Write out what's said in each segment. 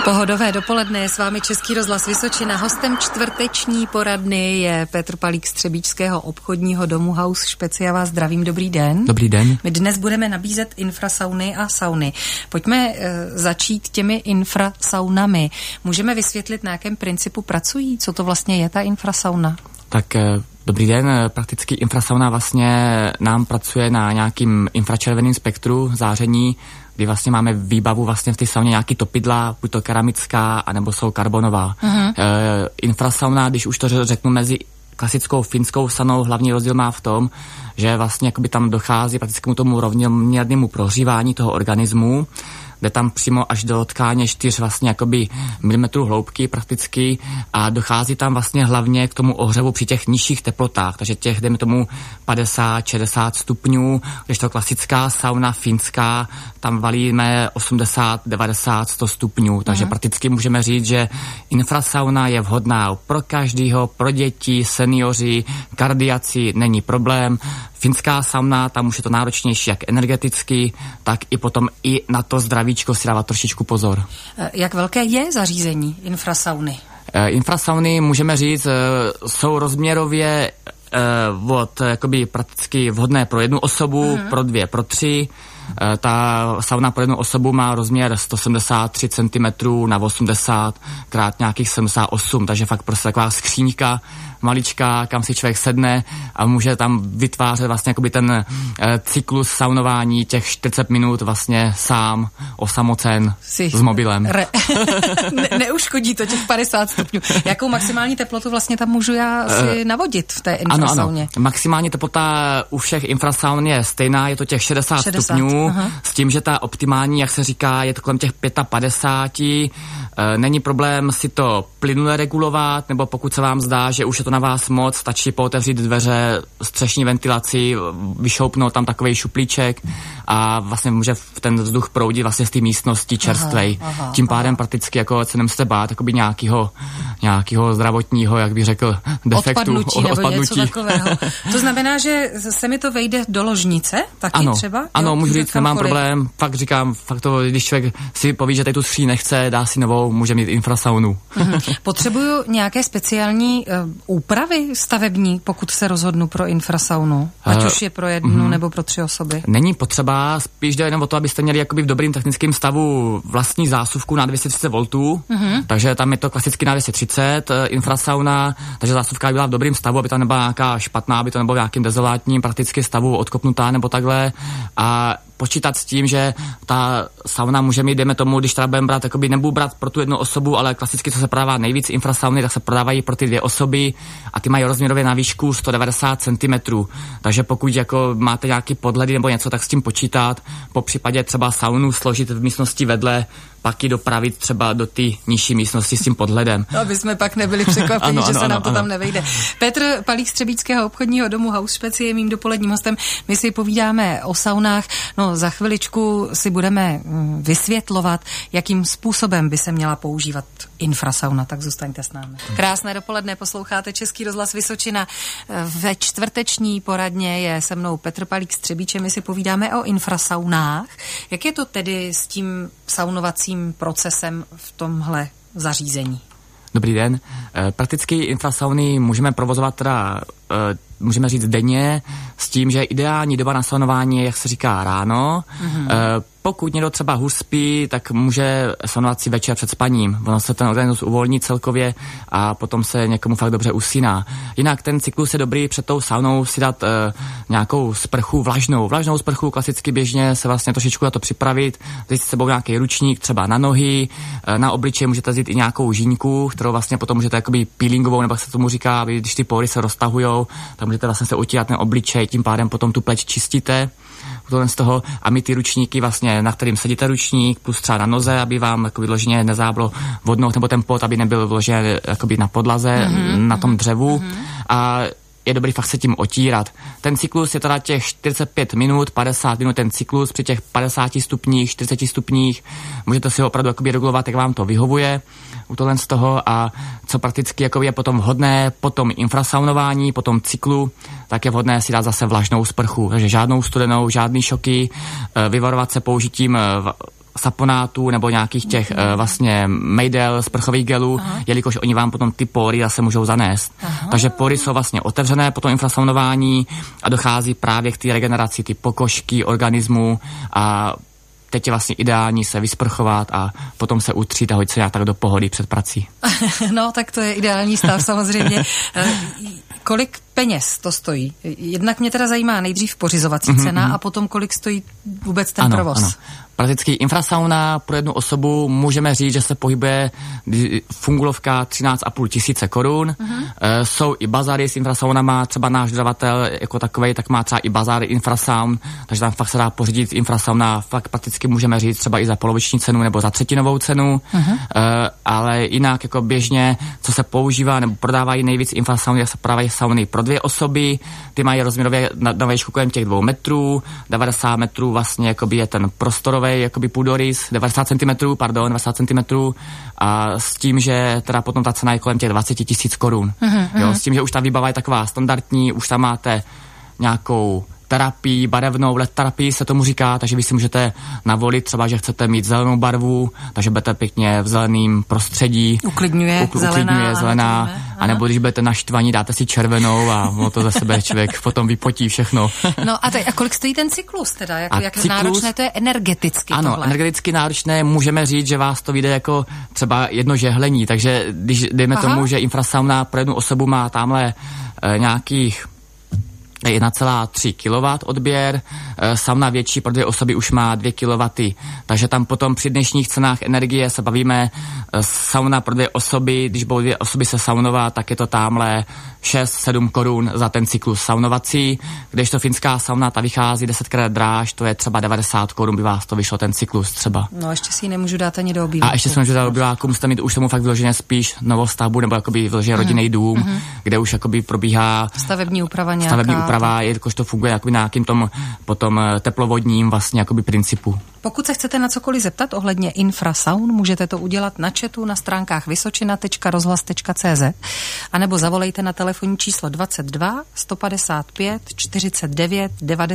Pohodové dopoledne, je s vámi Český rozhlas Vysočina. Hostem čtvrteční poradny je Petr Palík z Třebíčského obchodního domu House Špec. Já vás zdravím, dobrý den. Dobrý den. My dnes budeme nabízet infrasauny a sauny. Pojďme začít těmi infrasaunami. Můžeme vysvětlit, na jakém principu pracují? Co to vlastně je ta infrasauna? Tak dobrý den, prakticky infrasauna vlastně nám pracuje na nějakým infračerveným spektru záření, kdy vlastně máme výbavu vlastně v té sauně nějaký topidla, buď to keramická, anebo jsou karbonová. Infrasauna, když už to řeknu mezi klasickou finskou saunou, hlavní rozdíl má v tom, že vlastně jakoby tam dochází prakticky tomu rovnoměrnému prohřívání toho organismu, jde tam přímo až do tkáně 4 vlastně jakoby milimetrů hloubky prakticky a dochází tam vlastně hlavně k tomu ohřevu při těch nižších teplotách, takže těch, dejme tomu 50-60 stupňů, když to klasická sauna finská, tam valíme 80, 90, 100 stupňů, takže prakticky můžeme říct, že infrasauna je vhodná pro každýho, pro děti, seniori, kardiaci, není problém. Finská sauna, tam už je to náročnější jak energeticky, tak i potom i na to zdravíčko si dávat trošičku pozor. Jak velké je zařízení infrasauny? Infrasauny, můžeme říct, jsou rozměrově od jakoby prakticky vhodné pro jednu osobu, pro 2, pro 3. Ta sauna pro jednu osobu má rozměr 173 cm na 80 krát nějakých 78, takže fakt prostě taková skříňka maličká, kam si člověk sedne a může tam vytvářet vlastně jakoby ten cyklus saunování těch 40 minut vlastně sám, osamocen s mobilem. Neuškodí to těch 50 stupňů. Jakou maximální teplotu vlastně tam můžu já si navodit v té infrasauně? Ano. Maximální teplota u všech infrasaun je stejná, je to těch 60 stupňů, s tím, že ta optimální, jak se říká, je to kolem těch 55. Není problém si to plynule regulovat, nebo pokud se vám zdá, že už je to na vás moc, stačí pootevřít dveře, střešní ventilaci, vyšoupnout tam takovej šuplíček a vlastně může ten vzduch proudit vlastně z té místnosti čerstvej. Tím pádem prakticky jako se nemusíte bát jakoby nějakého zdravotního, jak bych řekl, defektu. Odpadnutí. Něco takového. To znamená, že se mi to vejde do ložnice taky třeba? Ano, můžu říct, nemám problém. Fakt říkám, když člověk si poví, že tady tu skříň nechce, dá si novou, může mít infrasaunu. Potřebuju nějaké speciální úpravy stavební, pokud se rozhodnu pro infrasaunu? Ať už je pro jednu nebo pro 3 osoby. Není potřeba, spíš jde jenom o to, abyste měli jakoby v dobrým technickém stavu vlastní zásuvku na 230 V, takže tam je to klasicky na 230 infrasauna, takže zásuvka byla v dobrým stavu, aby tam nebyla nějaká špatná, aby to nebylo v nějakým dezolátním prakticky stavu odkopnutá nebo takhle a počítat s tím, že ta sauna může mít, dejme tomu, když teda budeme brát, jakoby nebudu brát pro tu jednu osobu, ale klasicky, co se prodává nejvíc infrasauny, tak se prodávají pro ty 2 osoby a ty mají rozměrově na výšku 190 cm. Takže pokud jako máte nějaký podhledy nebo něco, tak s tím počítat, po případě třeba saunu složit v místnosti vedle, pak ji dopravit třeba do té nižší místnosti s tím podhledem. No, aby jsme pak nebyli překvapeni, že se nám to tam nevejde. Petr Palík z Třebíčského obchodního domu House Špec je mým dopoledním hostem. My si povídáme o saunách. No, za chviličku si budeme vysvětlovat, jakým způsobem by se měla používat infrasauna, tak zůstaňte s námi. Krásné dopoledne, posloucháte Český rozhlas Vysočina. Ve čtvrteční poradně je se mnou Petr Palík z Třebíče. My si povídáme o infrasaunách. Jak je to tedy s tím saunovacím procesem v tomhle zařízení? Dobrý den. Prakticky infrasauny můžeme provozovat teda, můžeme říct denně, s tím, že ideální doba na saunování je, jak se říká, ráno. Pokud někdo třeba hůř spí, tak může saunovat si večer před spaním. Ono se ten organismus uvolní celkově a potom se někomu fakt dobře usíná. Jinak ten cyklus je dobrý před tou saunou si dát nějakou sprchu vlažnou sprchu, klasicky běžně se vlastně trošičku na to připravit, vzít s sebou nějaký ručník, třeba na nohy, na obličej můžete vzít i nějakou žíňku, kterou vlastně potom můžete jakoby peelingovou, nebo jak se tomu říká, když ty pory se roztahujou, tak můžete vlastně se utírat ten obličej, tím pádem potom tu pleť čistíte. Z toho a my ty ručníky vlastně, na kterým sedíte ručník, plus třeba na noze, aby vám jako vyloženě nezáblo vodnout, nebo ten pot, aby nebyl vyloženě jakoby na podlaze, na tom dřevu a je dobrý fakt se tím otírat. Ten cyklus je teda těch 45 minut, 50 minut ten cyklus při těch 50 stupních, 40 stupních. Můžete si ho opravdu jakoby regulovat, jak vám to vyhovuje u tohle z toho a co prakticky jakoby je potom vhodné po tom infrasaunování, po tom cyklu, tak je vhodné si dát zase vlažnou sprchu. Takže žádnou studenou, žádný šoky, vyvarovat se použitím saponátů nebo nějakých těch vlastně mejdel, sprchových gelů, jelikož oni vám potom ty pory zase můžou zanést. Takže pory jsou vlastně otevřené po tom infrasaunování a dochází právě k té regeneraci, ty pokožky organismu a teď je vlastně ideální se vysprchovat a potom se utřít a hodit se nějak tak do pohody před prací. No, tak to je ideální stav samozřejmě. Kolik peněz to stojí? Jednak mě teda zajímá nejdřív pořizovací cena a potom kolik stojí vůbec ten provoz. Ano. Prakticky infrasauna pro jednu osobu můžeme říct, že se pohybuje fungulovka 13,5 tisíce korun. Jsou i bazary s infrasaunama, třeba náš dodavatel jako takovej, tak má třeba i bazár infrasaun, takže tam fakt se dá pořídit infrasauna, fakt prakticky můžeme říct třeba i za poloviční cenu nebo za třetinovou cenu, ale jinak jako běžně, co se používá nebo prodávají nejvíc infrasauny, jak se prodávají sauny pro 2 osoby, ty mají rozměrově na výšku kolem těch 2 metrů, 90 metrů vlastně jakoby je ten prostorový jakoby půdorys, 90 cm a s tím, že teda potom ta cena je kolem těch 20 000 korun. Jo, s tím, že už ta výbava je taková standardní, už tam máte nějakou terapii, barevnou LED terapii se tomu říká, takže vy si můžete navolit třeba, že chcete mít zelenou barvu, takže budete pěkně v zeleném prostředí. Uklidňuje zelená. A nebo když budete naštvaní, dáte si červenou a to za sebe člověk potom vypotí všechno. No a kolik stojí ten cyklus teda? Jak náročné to je energeticky? Ano, tohle? Energeticky náročné, můžeme říct, že vás to vyjde jako třeba jedno žehlení, takže když dejme tomu, že infrasauna pro jednu osobu má tamhle nějakých 1,3 kW odběr, sauna větší pro 2 osoby už má 2 kW, takže tam potom při dnešních cenách energie se bavíme sauna pro 2 osoby, když budou 2 osoby se saunovat, tak je to tamhle 6-7 korun za ten cyklus saunovací, kdežto finská sauna, ta vychází 10krát dráž, to je třeba 90 korun, by vás to vyšlo ten cyklus třeba. No ještě si ji nemůžu dát ani do obýváku. A ještě si nemůžu dát do obýváku, musíte mít už tomu fakt vyloženě spíš novostavbu nebo jakoby vyloženě rodinný dům, kde už jakoby probíhá stavební úprava, jelikož to funguje jakoby nějakým tom potom teplovodním vlastně jakoby principu. Pokud se chcete na cokoliv zeptat ohledně infrasaun, můžete to udělat na chatu na stránkách vysočina.rozhlas.cz anebo zavolejte na telefonní číslo 22 155 49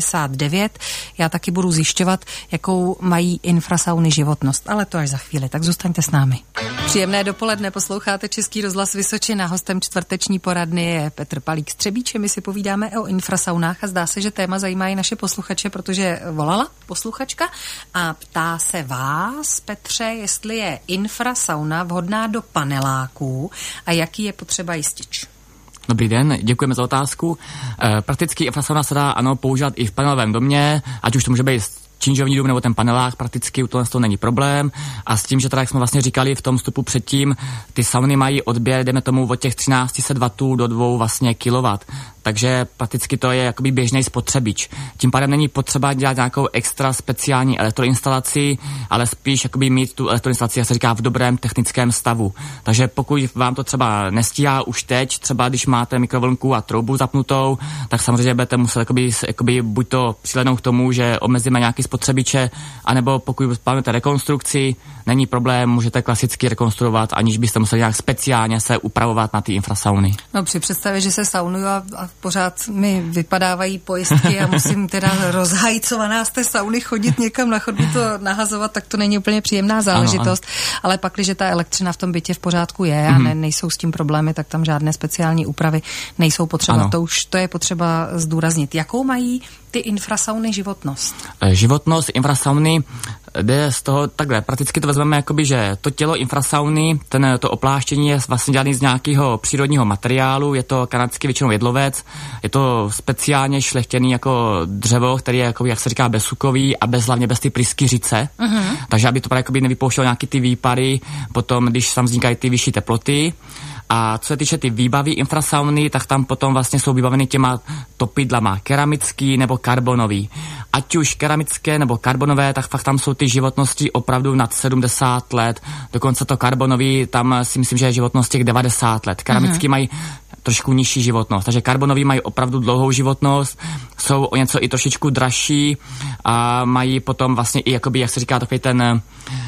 99. Já taky budu zjišťovat, jakou mají infrasauny životnost, ale to až za chvíli, tak zůstaňte s námi. Příjemné dopoledne, posloucháte Český rozhlas Vysočina. Hostem čtvrteční poradny je Petr Palík-Střebíč. My si povídáme o infrasaunách a zdá se, že téma zajímá i naše posluchače, protože volala posluchačka a ptá se vás, Petře, jestli je infrasauna vhodná do paneláků a jaký je potřeba jistič. Dobrý den, děkujeme za otázku. Prakticky infrasauna se dá používat i v panelovém domě, ať už to může být činžovní dům nebo ten panelák, prakticky u toho není problém. A s tím, že teda, jak jsme vlastně říkali v tom vstupu předtím, ty sauny mají odběr, jdeme tomu od těch 1300 W do 2 vlastně kW. Takže prakticky to je jakoby běžný spotřebič. Tím pádem není potřeba dělat nějakou extra speciální elektroinstalaci, ale spíš jakoby mít tu elektroinstalaci, jak se říká, v dobrém technickém stavu. Takže pokud vám to třeba nestíhá už teď, třeba když máte mikrovlnku a troubu zapnutou, tak samozřejmě budete muset jakoby buď to přilednout k tomu, že omezíme nějaký spotřebiče, anebo pokud plánujete rekonstrukci, není problém, můžete klasicky rekonstruovat, aniž byste museli nějak speciálně se upravovat na ty infrasauny. No při představě, že se saunuju a pořád mi vypadávají pojistky a musím teda rozhajcovaná z té sauny chodit někam na chodbu to nahazovat, tak to není úplně příjemná záležitost, ano. Ale pak, když ta elektřina v tom bytě v pořádku je a nejsou s tím problémy, tak tam žádné speciální úpravy nejsou potřeba. To je potřeba zdůraznit. Jakou mají ty infrasauny životnost? Životnost infrasauny jde z toho takhle. Prakticky to vezmeme jakoby, že to tělo infrasauny, to opláštění je vlastně dělané z nějakého přírodního materiálu, je to kanadský většinou jedlovec, je to speciálně šlechtěný jako dřevo, který je jako, jak se říká, bezsukový a hlavně bez ty pryskyřice. Takže aby to právě jakoby nevypouštělo nějaký ty výpary, potom když tam vznikají ty vyšší teploty. A co se týče ty výbavy infrasauny, tak tam potom vlastně jsou vybaveny těma topidlama keramický nebo karbonový. Ať už keramické nebo karbonové, tak fakt tam jsou ty životnosti opravdu nad 70 let. Dokonce to karbonový, tam si myslím, že je životnost těch 90 let. Keramický mají trošku nižší životnost, takže karbonový mají opravdu dlouhou životnost, jsou o něco i trošičku dražší a mají potom vlastně i jakoby, jak se říká, takový ten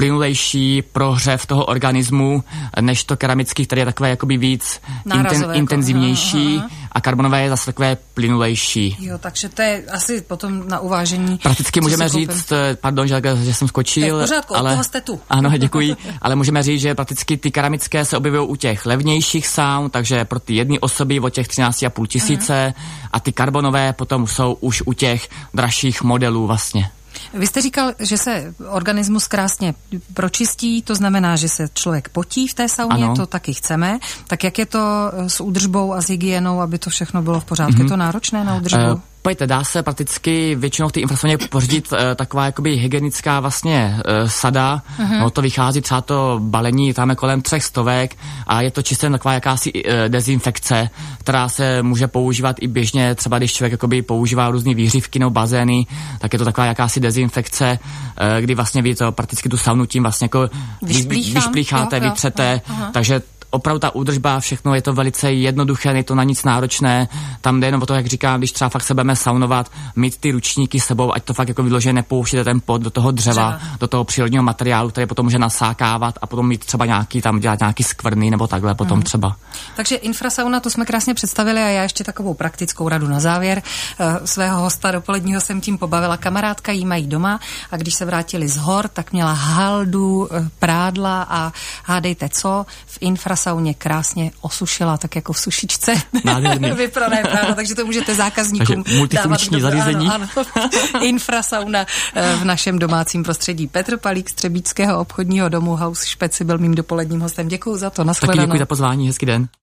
plynulejší prohřev toho organismu, než to keramický, který je takové jakoby víc intenzivnější a karbonové je zase takové plynulejší. Jo, takže to je asi potom na uvážení. Prakticky můžeme říct, pardon, že jsem skočil. To je v pořádku, ale, od toho jste tu. Ano, děkuji, ale můžeme říct, že prakticky ty keramické se objevují u těch levnějších saun, takže pro ty jedny osoby od těch 13,5 tisíce a ty karbonové potom jsou už u těch dražších modelů vlastně. Vy jste říkal, že se organismus krásně pročistí, to znamená, že se člověk potí v té sauně, to taky chceme. Tak jak je to s údržbou a s hygienou, aby to všechno bylo v pořádku? Je to náročné na údržbu? Pojďte, dá se prakticky většinou v té infrasauně pořídit taková jakoby hygienická vlastně sada. No, to vychází třeba to balení, tam je kolem 300 a je to čistě taková jakási dezinfekce, která se může používat i běžně, třeba když člověk jakoby používá různý výřivky nebo bazény, tak je to taková jakási dezinfekce, kdy vlastně vy to prakticky tu saunu tím vlastně jako vyšplícháte, vytřete, takže opravdu ta údržba, všechno je to velice jednoduché, je to na nic náročné. Tam jde jenom o to, jak říkám, když třeba fakt se budeme saunovat, mít ty ručníky s sebou, ať to fakt jako vyloženě nepouštíte ten pot do toho dřeva, do toho přírodního materiálu, který potom může nasákávat a potom mít třeba dělat nějaký skvrny nebo takhle potom třeba. Takže infrasauna, to jsme krásně představili a já ještě takovou praktickou radu na závěr. Svého hosta dopoledního jsem tím pobavila. Kamarádka jí mají doma a když se vrátili z hor, tak měla haldu, prádla a hádejte co, v infrasauně krásně osušila, tak jako v sušičce. Vyprané prádlo, takže to můžete zákazníkům takže multifunkční zařízení. Ano. Infrasauna v našem domácím prostředí. Petr Palík z Třebíčského obchodního domu House Špeci byl mým dopoledním hostem. Děkuju za to. Nashledanou. Taky děkuji za pozvání, hezký den.